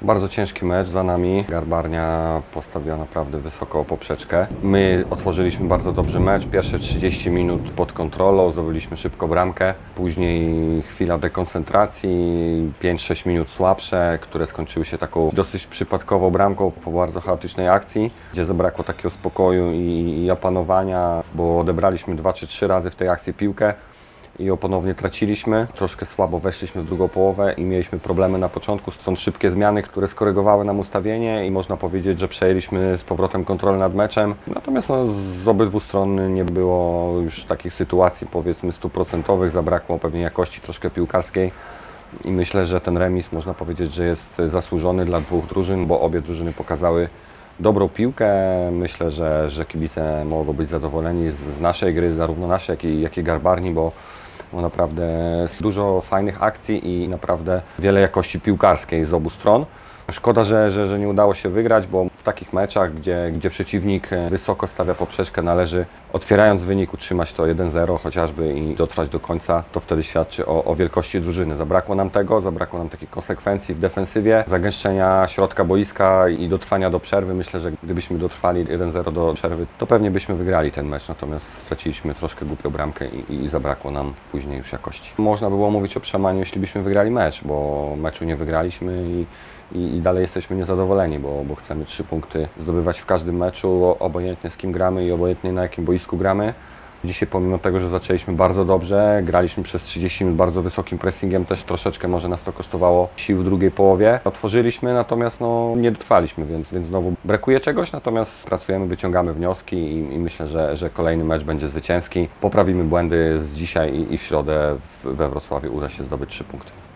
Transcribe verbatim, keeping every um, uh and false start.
Bardzo ciężki mecz za nami. Garbarnia postawiła naprawdę wysoko poprzeczkę. My otworzyliśmy bardzo dobrze mecz. Pierwsze trzydzieści minut pod kontrolą, zdobyliśmy szybko bramkę. Później chwila dekoncentracji, pięć sześć minut słabsze, które skończyły się taką dosyć przypadkową bramką po bardzo chaotycznej akcji, gdzie zabrakło takiego spokoju i, i opanowania, bo odebraliśmy dwa czy trzy razy w tej akcji piłkę i ją ponownie traciliśmy. Troszkę słabo weszliśmy w drugą połowę i mieliśmy problemy na początku, stąd szybkie zmiany, które skorygowały nam ustawienie i można powiedzieć, że przejęliśmy z powrotem kontrolę nad meczem. Natomiast no, z obydwu stron nie było już takich sytuacji, powiedzmy, stuprocentowych, zabrakło pewnie jakości troszkę piłkarskiej i myślę, że ten remis można powiedzieć, że jest zasłużony dla dwóch drużyn, bo obie drużyny pokazały dobrą piłkę. Myślę, że, że kibice mogą być zadowoleni z, z naszej gry, zarówno naszej, jak i, jak i Garbarni, bo bo naprawdę dużo fajnych akcji i naprawdę wiele jakości piłkarskiej z obu stron. Szkoda, że, że, że nie udało się wygrać, bo w takich meczach, gdzie, gdzie przeciwnik wysoko stawia poprzeczkę, należy, otwierając wynik, utrzymać to jeden zero chociażby i dotrwać do końca. To wtedy świadczy o, o wielkości drużyny. Zabrakło nam tego, zabrakło nam takiej konsekwencji w defensywie, zagęszczenia środka boiska i dotrwania do przerwy. Myślę, że gdybyśmy dotrwali jeden zero do przerwy, to pewnie byśmy wygrali ten mecz, natomiast straciliśmy troszkę głupią bramkę i, i zabrakło nam później już jakości. Można było mówić o przełamaniu, jeśli byśmy wygrali mecz, bo meczu nie wygraliśmy i I, i dalej jesteśmy niezadowoleni, bo, bo chcemy trzy punkty zdobywać w każdym meczu, obojętnie z kim gramy i obojętnie na jakim boisku gramy. Dzisiaj pomimo tego, że zaczęliśmy bardzo dobrze, graliśmy przez trzydzieści minut bardzo wysokim pressingiem, też troszeczkę może nas to kosztowało sił w drugiej połowie. Otworzyliśmy, natomiast no, nie dotrwaliśmy, więc, więc znowu brakuje czegoś, natomiast pracujemy, wyciągamy wnioski i, i myślę, że, że kolejny mecz będzie zwycięski. Poprawimy błędy z dzisiaj i, i w środę w, we Wrocławiu uda się zdobyć trzy punkty.